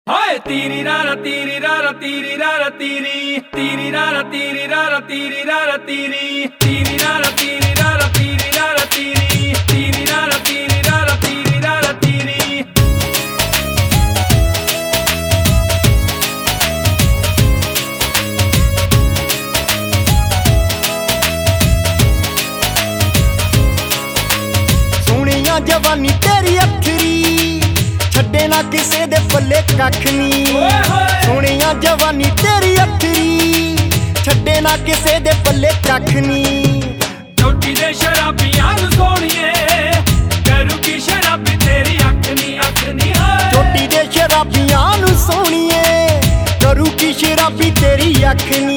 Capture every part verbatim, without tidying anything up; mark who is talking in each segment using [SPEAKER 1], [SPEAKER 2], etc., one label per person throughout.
[SPEAKER 1] हाय तीरी रारा तीरी रारा तीरी रारा तीरी तीरी रारा तीरी रारा तीरी रारा तीरी तीरी रारा तीरी रारा तीरी रारा तीरी तीरी रारा तीरी रारा तीरी रारा तीरी
[SPEAKER 2] सोहणिया जवानी तेरी अखरी छड्डे ना किसे दे पल्ले कख नी। सोहणिया जवानी तेरी अखरी छड्डे ना किसे दे पल्ले कख नी।
[SPEAKER 1] चोटी दे शराबियां नू सोहणिए करू की शराबी तेरी अख नी अख नी।
[SPEAKER 2] चोटी दे शराबियां नू सोहणिए करू की शराबी तेरी अख नी।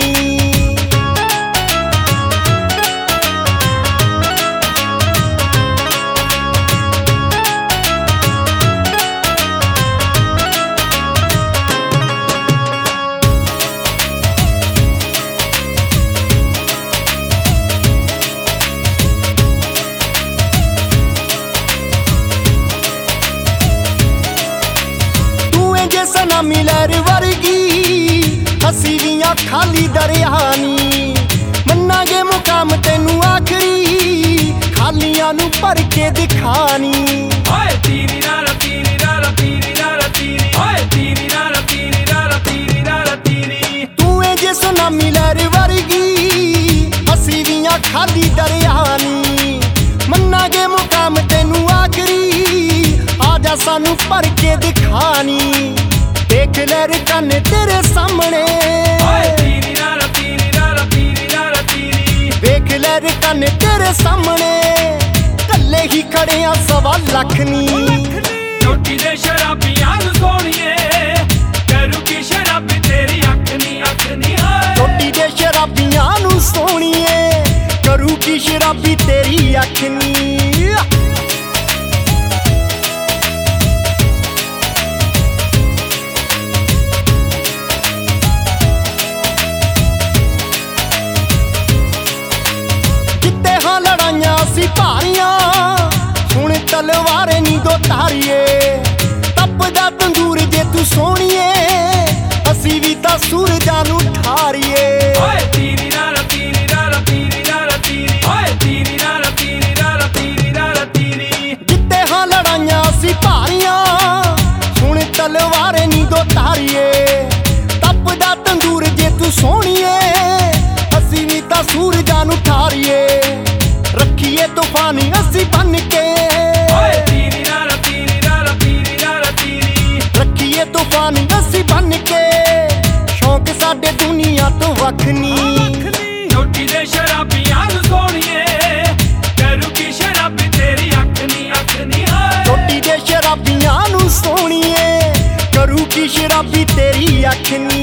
[SPEAKER 2] सना मिलर वर्गी हसीलियां खाली दरियानी मन्नागे मुकाम तेनू आखरी खालियां नू भर के दिखानी।
[SPEAKER 1] हाय तीरी रारा तीरी रारा तीरी रारा तीरी हाय तीरी रारा तीरी रारा तीरी रारा तीरी
[SPEAKER 2] तू ए जे सना मिलर वर्गी हसीलियां खाली दरियानी मन्नागे मुकाम तेनू आखरी आजा सानू भर के दिखानी। देख ले रकन तेरे सामने
[SPEAKER 1] तीरी रारा तीरी रारा तीरी रारा तीरी
[SPEAKER 2] देख ले रकन तेरे सामने कल्ले ही खड़े आ सवा लख नी।
[SPEAKER 1] चोटी दे शराबियां नू सोहणिए करू की शराबी तेरी अख नी अख नी।
[SPEAKER 2] चोटी दे शराबियां नू सोहणिए करू की शराबी तेरी अख नी। भारियां हुण तलवारें नी दो तारीए तपदा तंदूर जे तू सोहणिए असी भी तां सूरजां नू ठारीए।
[SPEAKER 1] हाय तीरी रारा तीरी रारा तीरी रारा तीरी हाय तीरी रारा तीरी रारा तीरी रारा तीरी
[SPEAKER 2] जित्ते हां लड़ाइयां असी भारियां हुण तलवारें नी दो तारीए तपदा तंदूर जे तू सोहणिए असी भी तां सूरजां नू ठारीए। रखिए तूफानी असी बन के
[SPEAKER 1] तीरी रारा तीरी रारा तीरी रारा तीरी
[SPEAKER 2] रखिए तूफानी असी बन के शौक साडे दुनिया तो वख नी।
[SPEAKER 1] चोटी दे शराबियां नू सोहणिए करू की शराबी तेरी अख नी अख नी।
[SPEAKER 2] चोटी दे शराबियां नू सोहणिए करू की शराबी तेरी अख नी।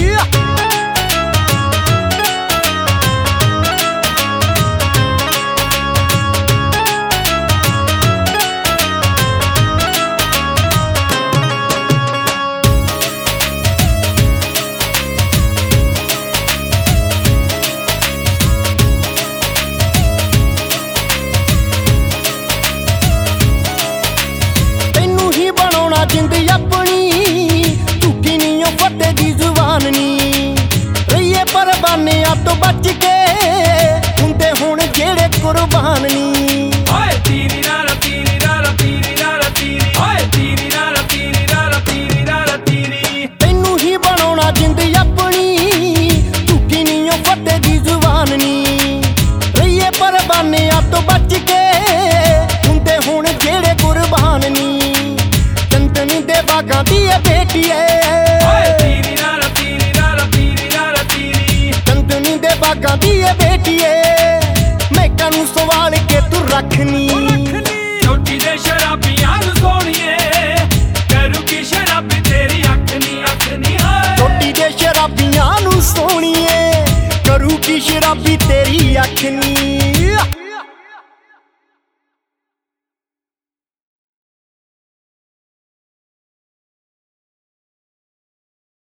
[SPEAKER 2] जिंद अपनी झुकी नी फटे दी जुबान नी रहिए परवानियां तो बच के हुंदे हुण जेड़े कुर्बान नी।
[SPEAKER 1] हाय तीरी रारा तीरी रारा तीरी रारा तीरी हाय तीरी रारा तीरी रारा तीरी रारा तीरी
[SPEAKER 2] तैनू ही बनाउणा जिंद अपनी झुकी नी फटे दी जुबान नी रहिए परवानियां तो बच के हुंदे हुण जेड़े कुर्बान नी। बागां दी बेटी है
[SPEAKER 1] तीरी रारा तीरी रारा तीरी रारा तीरी
[SPEAKER 2] चंदनी दे बागां दी बेटी है मैं कानू सवाल के तू रखनी।
[SPEAKER 1] चोटी दे शराबियां नू सोहणिए करू की शराबी तेरी अख नी अख नी।
[SPEAKER 2] चोटी दे शराबियां नू सोहणिए करू की शराबी तेरी अख नी।